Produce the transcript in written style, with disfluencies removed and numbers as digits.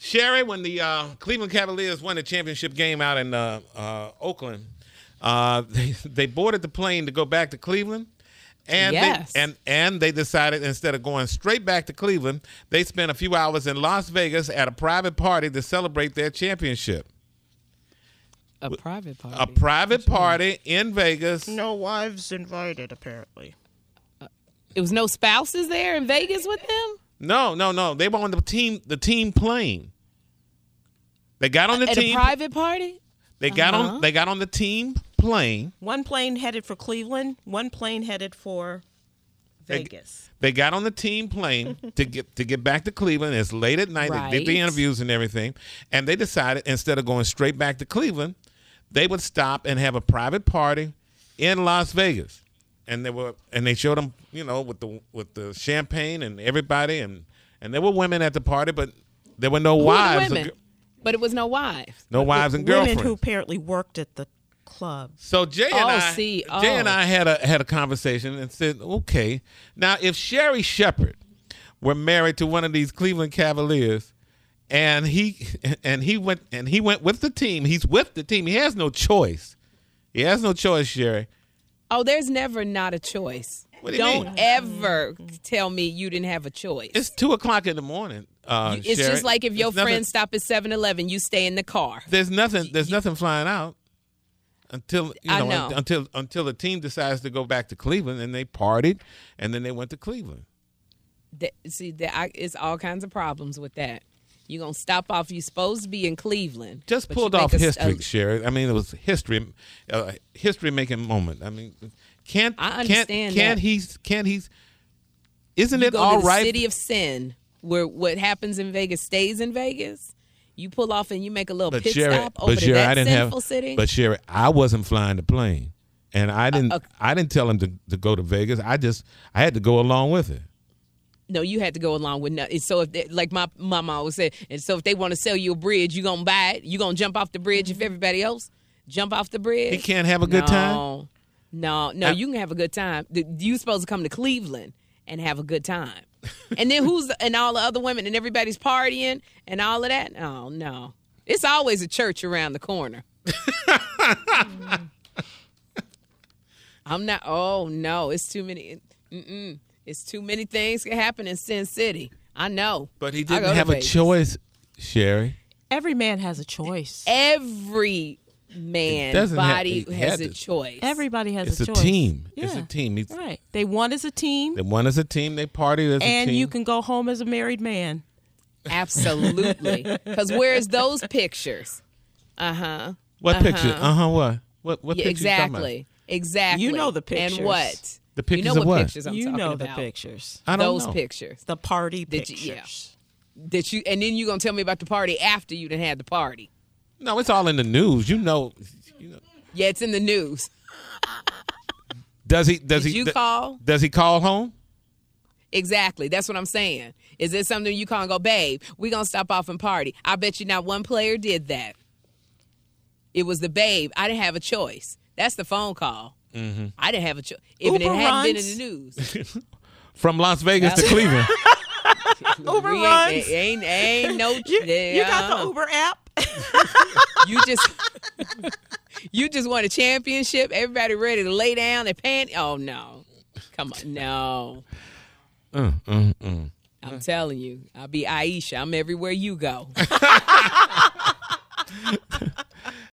Sherry, when the Cleveland Cavaliers won the championship game out in Oakland, they boarded the plane to go back to Cleveland. And Yes. they decided instead of going straight back to Cleveland, they spent a few hours in Las Vegas at a private party to celebrate their championship. A private party. A private party in Vegas. No wives invited, apparently. It was no spouses there in Vegas with them? No. They were on the team plane. They got on the At team. a private party? They got on the team plane. One plane headed for Cleveland, one plane headed for Vegas. They got on the team plane to get back to Cleveland. It's late at night. They did the Right. interviews and everything. And they decided instead of going straight back to Cleveland, they would stop and have a private party in Las Vegas. And they showed them, with the champagne and everybody, and there were women at the party, but there were no Who were the wives. women? But it was no wives. No wives and Women girlfriends. who apparently worked at the club. So Jay and I had a conversation and said, okay, now if Sherry Shepard were married to one of these Cleveland Cavaliers, and he went with the team, he's with the team. He has no choice. He has no choice, Sherry. Oh, there's never not a choice. What do you mean? Don't ever tell me you didn't have a choice. It's 2:00 in the morning. It's Sherry. just like if your There's nothing- friends stop at 7-Eleven, you stay in the car. There's nothing flying out until I know. until the team decides to go back to Cleveland, and they partied, and then they went to Cleveland. It's all kinds of problems with that. You're going to stop off. You're supposed to be in Cleveland. Just but pulled you off make history, Sherry. I mean, it was history making moment. I mean, I understand that. Can't he? Isn't You it go all to the right? city of sin, where what happens in Vegas stays in Vegas. You pull off and you make a little But pit Sherry, stop over but to Sherry, that I didn't sinful have. city. But Sherry, I wasn't flying the plane, and I didn't tell him to go to Vegas. I had to go along with it. No, you had to go along with nothing. So if like my mama always said, and so if they want to sell you a bridge, you gonna buy it. You gonna jump off the bridge if everybody else jump off the bridge. He can't have a good time. No, you can have a good time. You supposed to come to Cleveland and have a good time. And then and all the other women and everybody's partying and all of that? Oh, no. It's always a church around the corner. I'm not. Oh, no. It's too many. It's too many things can happen in Sin City. I know. But he I go didn't to have a Vegas. choice, Sherry. Every man has a choice. Every man's body he has had a to. choice. Everybody has It's a a choice. team. Yeah. It's a team. Right. They won as a team, They won as a team. They partied as a team. and you can go home as a married man. Absolutely. Because where's those pictures? What picture? What? What Yeah, picture you talking about? Exactly. You know the pictures. And what? The pictures you know of what what? pictures I'm You talking know about. the pictures. I don't Those know. pictures. The party That you- pictures. And then you're going to tell me about the party after you done had the party. No, it's all in the news. You know. Yeah, it's in the news. Does he? Did you call? Does he call home? Exactly. That's what I'm saying. Is it something you call and go, babe, we going to stop off and party? I bet you not one player did that. It was the babe. I didn't have a choice. That's the phone call. Mm-hmm. I didn't have a choice. Even if it Uber hadn't been in runs. the news. From Las Vegas to Cleveland. Uber We runs. ain't no. You got the Uber app? You just won a championship. Everybody ready to lay down and pant. Oh no, come on, no. I'm telling you, I'll be Aisha. I'm everywhere you go.